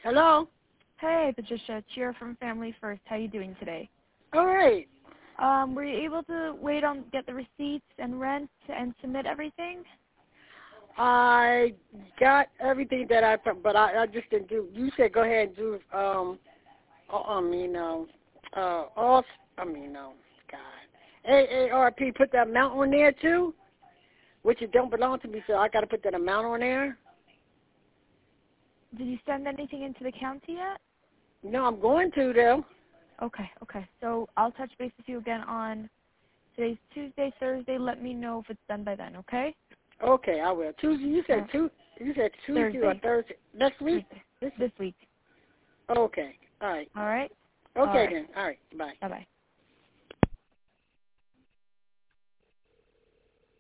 Hello? Hey, Patricia. Cheer from Family First. How you doing today? All right. Were you able to get the receipts and rent and submit everything? I got everything that but I just didn't do. You said go ahead and do, AARP, put that amount on there too, which it don't belong to me, so I got to put that amount on there. Did you send anything into the county yet? No, I'm going to, though. Okay. So I'll touch base with you again on today's Tuesday, Thursday. Let me know if it's done by then, okay? Okay, I will. Tuesday, you said Tuesday or Thursday? Next week? Thursday. This week. Okay, all right. All right? Okay, then. All right, bye. Bye-bye.